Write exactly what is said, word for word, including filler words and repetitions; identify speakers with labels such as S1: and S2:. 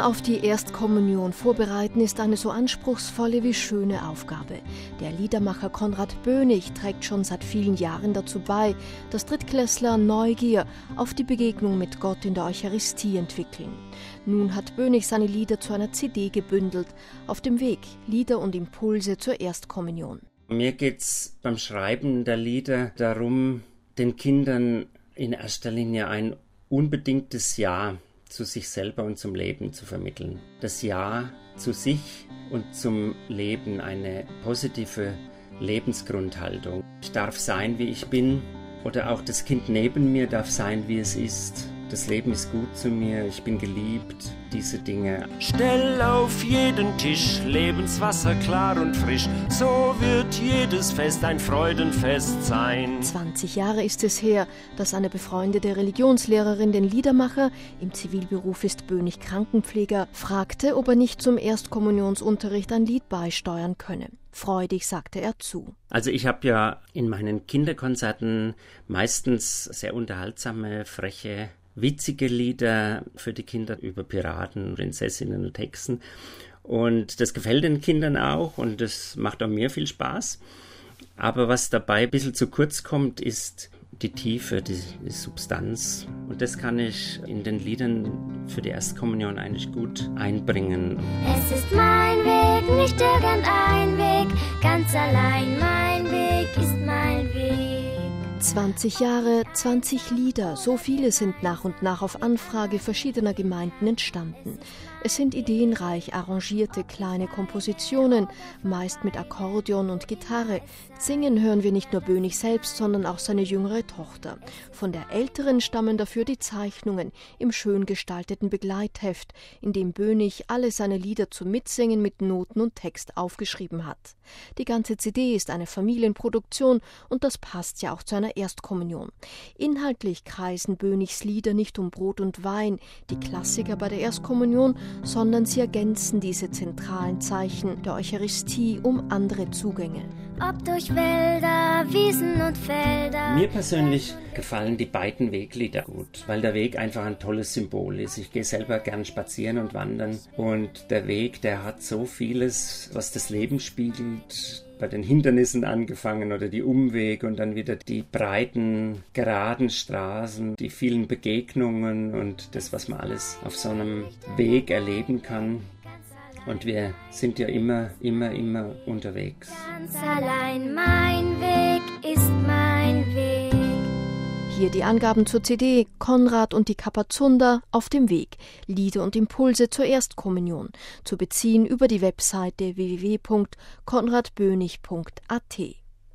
S1: Kinder auf die Erstkommunion vorbereiten ist eine so anspruchsvolle wie schöne Aufgabe. Der Liedermacher Konrad Bönig trägt schon seit vielen Jahren dazu bei, dass Drittklässler Neugier auf die Begegnung mit Gott in der Eucharistie entwickeln. Nun hat Bönig seine Lieder zu einer C D gebündelt, auf dem Weg Lieder und Impulse zur Erstkommunion.
S2: Mir geht's beim Schreiben der Lieder darum, den Kindern in erster Linie ein unbedingtes Ja zu sich selber und zum Leben zu vermitteln. Das Ja zu sich und zum Leben, eine positive Lebensgrundhaltung. Ich darf sein, wie ich bin, oder auch das Kind neben mir darf sein, wie es ist. Das Leben ist gut zu mir, ich bin geliebt, diese Dinge.
S3: Stell auf jeden Tisch Lebenswasser klar und frisch, so wird jedes Fest ein Freudenfest sein.
S1: zwanzig Jahre ist es her, dass eine befreundete Religionslehrerin den Liedermacher, im Zivilberuf ist Bönig Krankenpfleger, fragte, ob er nicht zum Erstkommunionsunterricht ein Lied beisteuern könne. Freudig sagte er zu.
S2: Also ich habe ja in meinen Kinderkonzerten meistens sehr unterhaltsame, freche, witzige Lieder für die Kinder über Piraten, Prinzessinnen und Hexen. Und das gefällt den Kindern auch und das macht auch mir viel Spaß. Aber was dabei ein bisschen zu kurz kommt, ist die Tiefe, die, die Substanz. Und das kann ich in den Liedern für die Erstkommunion eigentlich gut einbringen.
S4: Es ist mein Weg, nicht irgendein Weg, ganz allein mein Weg ist mein Weg.
S1: zwanzig Jahre, zwanzig Lieder, so viele sind nach und nach auf Anfrage verschiedener Gemeinden entstanden. Es sind ideenreich arrangierte kleine Kompositionen, meist mit Akkordeon und Gitarre. Singen hören wir nicht nur Bönig selbst, sondern auch seine jüngere Tochter. Von der älteren stammen dafür die Zeichnungen im schön gestalteten Begleitheft, in dem Bönig alle seine Lieder zum Mitsingen mit Noten und Text aufgeschrieben hat. Die ganze C D ist eine Familienproduktion und das passt ja auch zu einer Erstkommunion. Inhaltlich kreisen Bönigs Lieder nicht um Brot und Wein, die Klassiker bei der Erstkommunion, sondern sie ergänzen diese zentralen Zeichen der Eucharistie um andere Zugänge.
S4: Ob durch Wälder, Wiesen und Felder.
S2: Mir persönlich gefallen die beiden Weglieder gut, weil der Weg einfach ein tolles Symbol ist. Ich gehe selber gern spazieren und wandern und der Weg, der hat so vieles, was das Leben spiegelt. Bei den Hindernissen angefangen oder die Umwege und dann wieder die breiten, geraden Straßen, die vielen Begegnungen und das, was man alles auf so einem Weg erleben kann. Und wir sind ja immer, immer, immer unterwegs.
S4: Ganz allein mein Weg ist mein Weg.
S1: Hier die Angaben zur C D, Konrad und die Kapazunder auf dem Weg, Lieder und Impulse zur Erstkommunion, zu beziehen über die Webseite w w w punkt konrad bönig punkt a t.